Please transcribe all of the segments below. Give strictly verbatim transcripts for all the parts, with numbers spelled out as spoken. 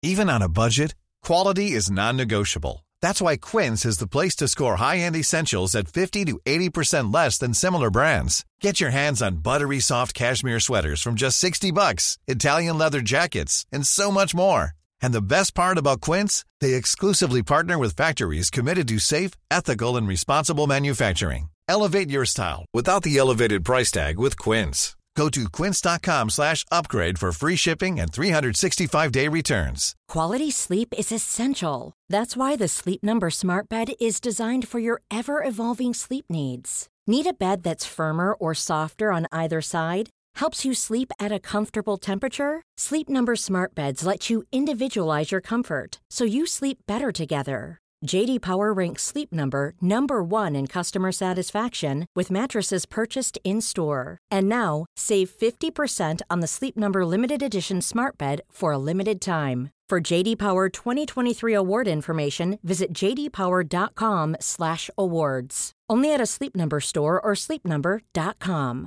Even on a budget, quality is non-negotiable. That's why Quince is the place to score high-end essentials at fifty to eighty percent less than similar brands. Get your hands on buttery soft cashmere sweaters from just sixty bucks, Italian leather jackets, and so much more. And the best part about Quince, they exclusively partner with factories committed to safe, ethical, and responsible manufacturing. Elevate your style without the elevated price tag with Quince. Go to quince.com slash upgrade for free shipping and three sixty-five day returns. Quality sleep is essential. That's why the Sleep Number Smart Bed is designed for your ever-evolving sleep needs. Need a bed that's firmer or softer on either side? Helps you sleep at a comfortable temperature? Sleep Number Smart Beds let you individualize your comfort, so you sleep better together. J D Power ranks Sleep Number number one in customer satisfaction with mattresses purchased in-store. And now, save fifty percent on the Sleep Number Limited Edition Smart Bed for a limited time. For J D Power twenty twenty-three award information, visit j d power dot com slash awards. Only at a Sleep Number store or sleep number dot com.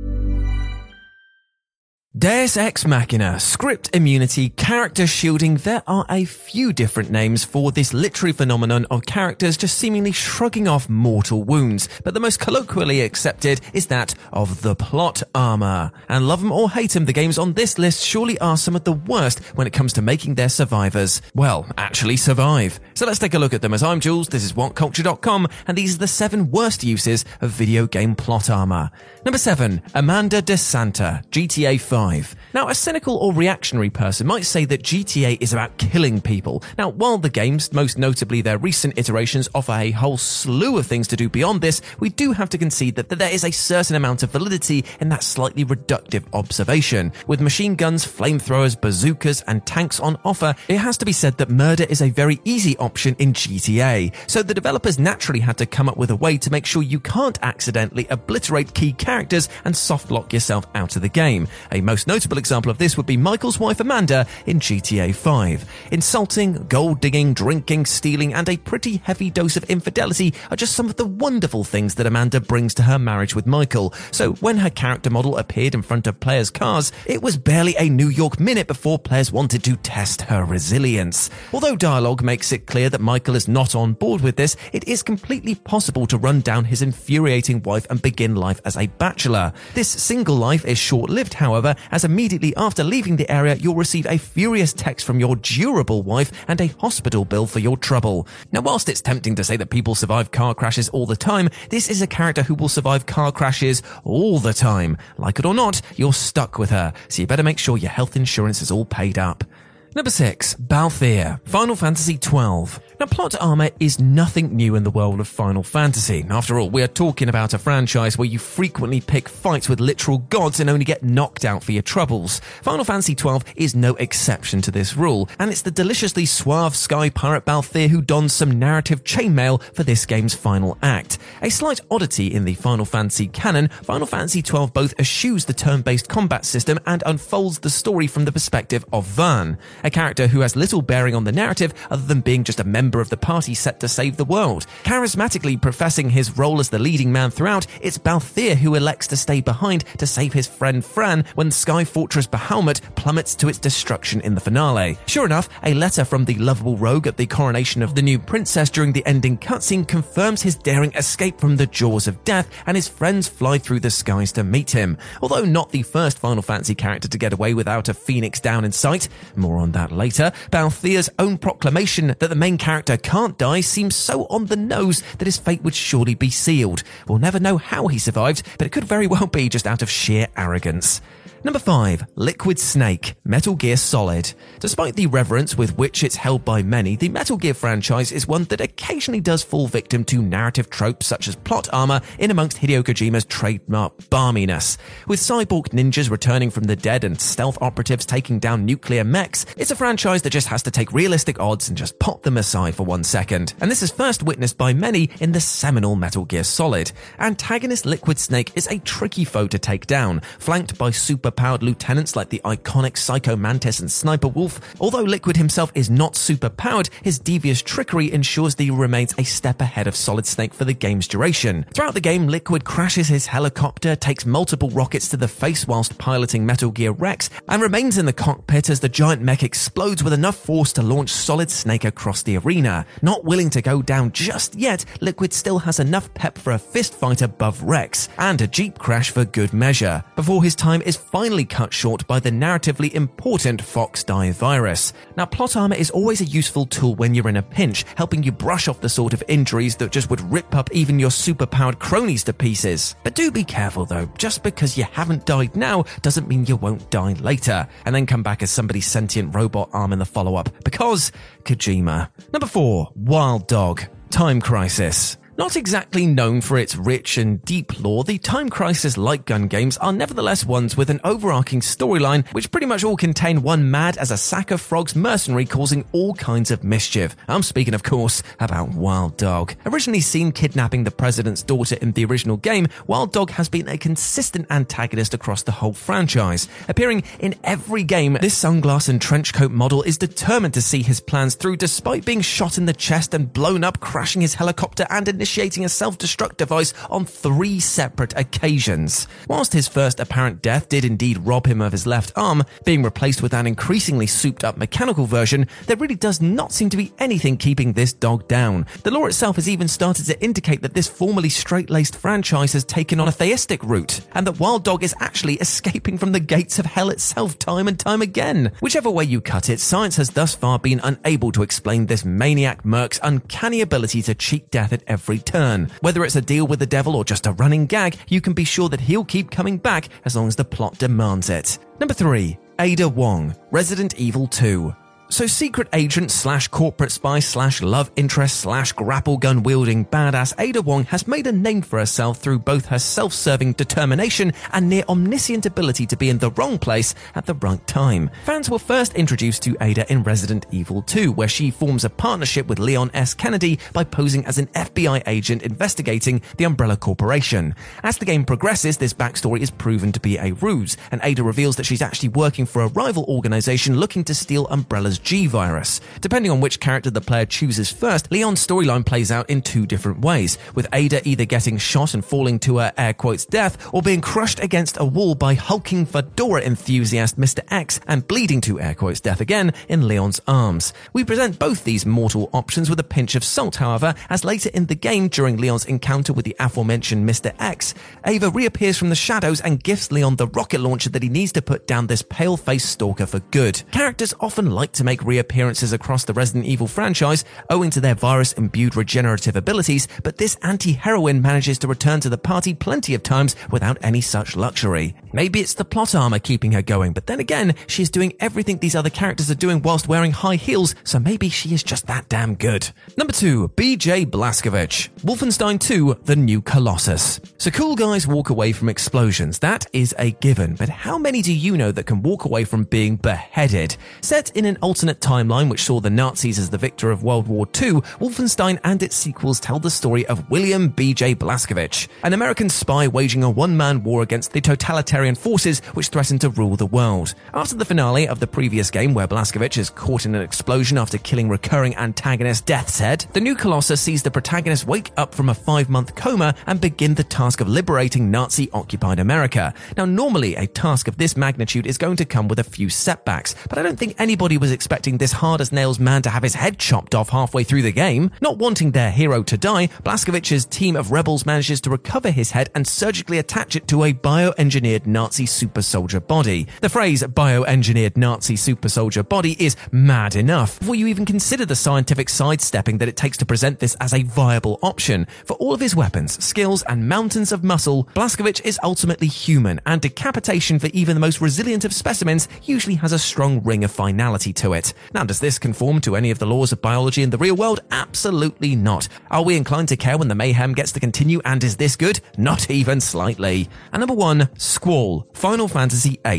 Deus Ex Machina, script immunity, character shielding, there are a few different names for this literary phenomenon of characters just seemingly shrugging off mortal wounds, but the most colloquially accepted is that of the plot armor. And love 'em or hate 'em, the games on this list surely are some of the worst when it comes to making their survivors, well, actually survive. So let's take a look at them. As I'm Jules, this is what culture dot com, and these are the seven worst uses of video game plot armor. Number seven, Amanda De Santa, G T A five. Now, a cynical or reactionary person might say that G T A is about killing people. Now, while the games, most notably their recent iterations, offer a whole slew of things to do beyond this, we do have to concede that there is a certain amount of validity in that slightly reductive observation. With machine guns, flamethrowers, bazookas, and tanks on offer, it has to be said that murder is a very easy option in G T A. So the developers naturally had to come up with a way to make sure you can't accidentally obliterate key characters and softlock yourself out of the game. A most notable example of this would be Michael's wife Amanda in G T A five. Insulting, gold digging, drinking, stealing, and a pretty heavy dose of infidelity are just some of the wonderful things that Amanda brings to her marriage with Michael. So when her character model appeared in front of players' cars, it was barely a New York minute before players wanted to test her resilience. Although dialogue makes it clear that Michael is not on board with this, it is completely possible to run down his infuriating wife and begin life as a bachelor. This single life is short-lived, however, as immediately after leaving the area, you'll receive a furious text from your durable wife and a hospital bill for your trouble. Now, whilst it's tempting to say that people survive car crashes all the time, this is a character who will survive car crashes all the time. Like it or not, you're stuck with her, so you better make sure your health insurance is all paid up. Number six, Balthier, Final Fantasy twelve. Now, plot armor is nothing new in the world of Final Fantasy. After all, we are talking about a franchise where you frequently pick fights with literal gods and only get knocked out for your troubles. Final Fantasy twelve is no exception to this rule, and it's the deliciously suave sky pirate Balthier who dons some narrative chainmail for this game's final act. A slight oddity in the Final Fantasy canon, Final Fantasy twelve both eschews the turn-based combat system and unfolds the story from the perspective of Vaan, a character who has little bearing on the narrative other than being just a member of the party set to save the world. Charismatically professing his role as the leading man throughout, it's Balthier who elects to stay behind to save his friend Fran when Sky Fortress Bahamut plummets to its destruction in the finale. Sure enough, a letter from the lovable rogue at the coronation of the new princess during the ending cutscene confirms his daring escape from the jaws of death, and his friends fly through the skies to meet him. Although not the first Final Fantasy character to get away without a phoenix down in sight, more on that later, Balthier's own proclamation that the main character can't die seems so on the nose that his fate would surely be sealed. We'll never know how he survived, but it could very well be just out of sheer arrogance. Number five, Liquid Snake, Metal Gear Solid. Despite the reverence with which it's held by many, the Metal Gear franchise is one that occasionally does fall victim to narrative tropes such as plot armor in amongst Hideo Kojima's trademark barminess. With cyborg ninjas returning from the dead and stealth operatives taking down nuclear mechs, it's a franchise that just has to take realistic odds and just pop them aside for one second. And this is first witnessed by many in the seminal Metal Gear Solid. Antagonist Liquid Snake is a tricky foe to take down, flanked by super superpowered lieutenants like the iconic Psycho Mantis and Sniper Wolf. Although Liquid himself is not superpowered, his devious trickery ensures that he remains a step ahead of Solid Snake for the game's duration. Throughout the game, Liquid crashes his helicopter, takes multiple rockets to the face whilst piloting Metal Gear Rex, and remains in the cockpit as the giant mech explodes with enough force to launch Solid Snake across the arena. Not willing to go down just yet, Liquid still has enough pep for a fist fight above Rex, and a jeep crash for good measure, before his time is finally cut short by the narratively important Fox Die virus. Now, plot armor is always a useful tool when you're in a pinch, helping you brush off the sort of injuries that just would rip up even your superpowered cronies to pieces. But do be careful though, just because you haven't died now doesn't mean you won't die later, and then come back as somebody's sentient robot arm in the follow-up, because Kojima. Number four, Wild Dog, Time Crisis. Not exactly known for its rich and deep lore, the Time Crisis light gun games are nevertheless ones with an overarching storyline which pretty much all contain one mad as a sack of frogs mercenary causing all kinds of mischief. I'm speaking, of course, about Wild Dog. Originally seen kidnapping the president's daughter in the original game, Wild Dog has been a consistent antagonist across the whole franchise. Appearing in every game, this sunglass and trenchcoat model is determined to see his plans through despite being shot in the chest and blown up, crashing his helicopter and initiating initiating a self-destruct device on three separate occasions. Whilst his first apparent death did indeed rob him of his left arm, being replaced with an increasingly souped-up mechanical version, there really does not seem to be anything keeping this dog down. The lore itself has even started to indicate that this formerly straight-laced franchise has taken on a theistic route, and that Wild Dog is actually escaping from the gates of hell itself time and time again. Whichever way you cut it, science has thus far been unable to explain this maniac merc's uncanny ability to cheat death at every turn. Whether it's a deal with the devil or just a running gag, you can be sure that he'll keep coming back as long as the plot demands it. Number three, Ada Wong, Resident Evil two. So secret agent slash corporate spy slash love interest slash grapple gun wielding badass Ada Wong has made a name for herself through both her self-serving determination and near omniscient ability to be in the wrong place at the right time. Fans were first introduced to Ada in Resident Evil two, where she forms a partnership with Leon S. Kennedy by posing as an F B I agent investigating the Umbrella Corporation. As the game progresses, this backstory is proven to be a ruse, and Ada reveals that she's actually working for a rival organization looking to steal Umbrella's G-Virus. Depending on which character the player chooses first, Leon's storyline plays out in two different ways, with Ada either getting shot and falling to her air quotes death, or being crushed against a wall by hulking fedora enthusiast Mister X and bleeding to air quotes death again in Leon's arms. We present both these mortal options with a pinch of salt, however, as later in the game, during Leon's encounter with the aforementioned Mister X, Ava reappears from the shadows and gifts Leon the rocket launcher that he needs to put down this pale-faced stalker for good. Characters often like to make reappearances across the Resident Evil franchise owing to their virus-imbued regenerative abilities, but this anti-heroine manages to return to the party plenty of times without any such luxury. Maybe it's the plot armor keeping her going, but then again, she is doing everything these other characters are doing whilst wearing high heels, so maybe she is just that damn good. Number two, B J Blazkowicz, Wolfenstein two, The New Colossus. So cool guys walk away from explosions, that is a given, but how many do you know that can walk away from being beheaded? Set in an alternate timeline which saw the Nazis as the victor of World War Two, Wolfenstein and its sequels tell the story of William B J Blazkowicz, an American spy waging a one-man war against the totalitarian forces which threaten to rule the world. After the finale of the previous game, where Blazkowicz is caught in an explosion after killing recurring antagonist Death's Head, the New Colossus sees the protagonist wake up from a five-month coma and begin the task of liberating Nazi-occupied America. Now, normally a task of this magnitude is going to come with a few setbacks, but I don't think anybody was expecting this hard-as-nails man to have his head chopped off halfway through the game. Not wanting their hero to die, Blazkowicz's team of rebels manages to recover his head and surgically attach it to a bioengineered Nazi super soldier body. The phrase bioengineered Nazi super soldier body is mad enough before you even consider the scientific sidestepping that it takes to present this as a viable option. For all of his weapons, skills, and mountains of muscle, Blazkowicz is ultimately human, and decapitation for even the most resilient of specimens usually has a strong ring of finality to it. Now, does this conform to any of the laws of biology in the real world? Absolutely not. Are we inclined to care when the mayhem gets to continue, and is this good? Not even slightly. And number one, Squall, Final Fantasy eight.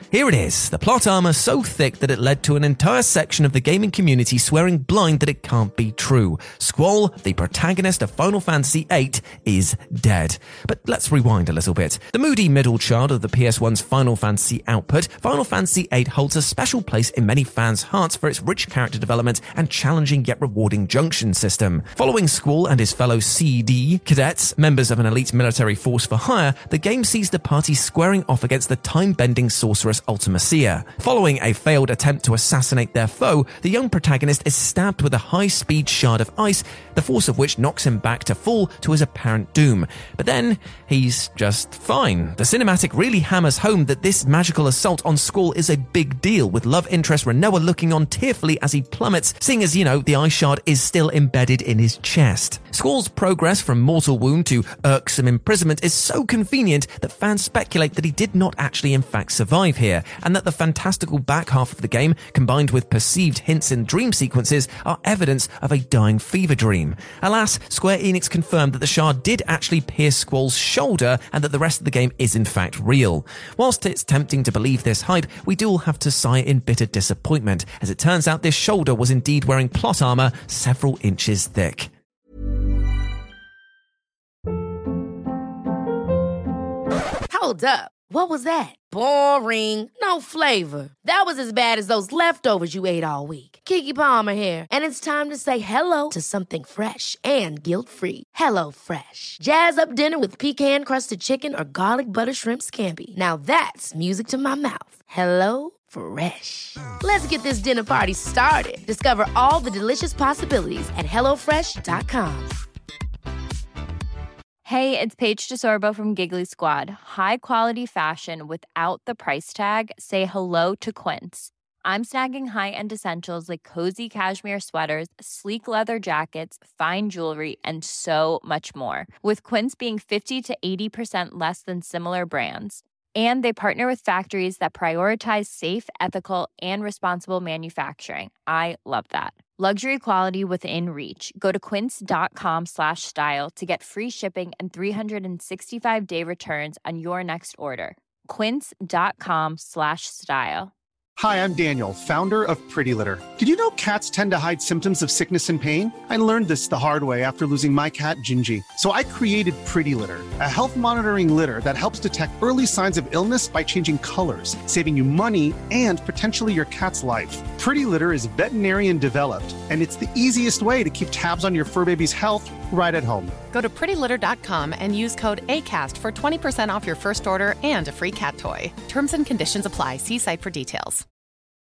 Here it is, the plot armor so thick that it led to an entire section of the gaming community swearing blind that it can't be true. Squall, the protagonist of Final Fantasy eight, is dead. But let's rewind a little bit. The moody middle child of the P S one's Final Fantasy output, Final Fantasy eight holds a special place in many fans' hearts for its rich character development and challenging yet rewarding junction system. Following Squall and his fellow C D cadets, members of an elite military force for hire, the game sees the party squaring off against the time-bending sorceress Ultimecia. Following a failed attempt to assassinate their foe, the young protagonist is stabbed with a high-speed shard of ice, the force of which knocks him back to fall to his apparent doom. But then, he's just fine. The cinematic really hammers home that this magical assault on Squall is a big deal, with love interest Rinoa looking on tearfully as he plummets, seeing as, you know, the ice shard is still embedded in his chest. Squall's progress from mortal wound to irksome imprisonment is so convenient that fans speculate that he did not actually in fact survive here, and that the fantastical back half of the game, combined with perceived hints in dream sequences, are evidence of a dying fever dream. Alas, Square Enix confirmed that the shard did actually pierce Squall's shoulder and that the rest of the game is in fact real. Whilst it's tempting to believe this hype, we do all have to sigh in bitter disappointment, as it turns out this shoulder was indeed wearing plot armor several inches thick. Hold up. What was that? Boring. No flavor. That was as bad as those leftovers you ate all week. Keke Palmer here, and it's time to say hello to something fresh and guilt-free. Hello Fresh. Jazz up dinner with pecan-crusted chicken or garlic butter shrimp scampi. Now that's music to my mouth. Hello Fresh. Let's get this dinner party started. Discover all the delicious possibilities at hello fresh dot com. Hey, it's Paige DeSorbo from Giggly Squad. High quality fashion without the price tag. Say hello to Quince. I'm snagging high-end essentials like cozy cashmere sweaters, sleek leather jackets, fine jewelry, and so much more. With Quince being fifty to eighty percent less than similar brands. And they partner with factories that prioritize safe, ethical, and responsible manufacturing. I love that. Luxury quality within reach. Go to quince.com slash style to get free shipping and three sixty-five day returns on your next order. Quince.com slash style. Hi, I'm Daniel, founder of Pretty Litter. Did you know cats tend to hide symptoms of sickness and pain? I learned this the hard way after losing my cat, Gingy. So I created Pretty Litter, a health monitoring litter that helps detect early signs of illness by changing colors, saving you money and potentially your cat's life. Pretty Litter is veterinarian developed, and it's the easiest way to keep tabs on your fur baby's health right at home. Go to pretty litter dot com and use code ACAST for twenty percent off your first order and a free cat toy. Terms and conditions apply. See site for details.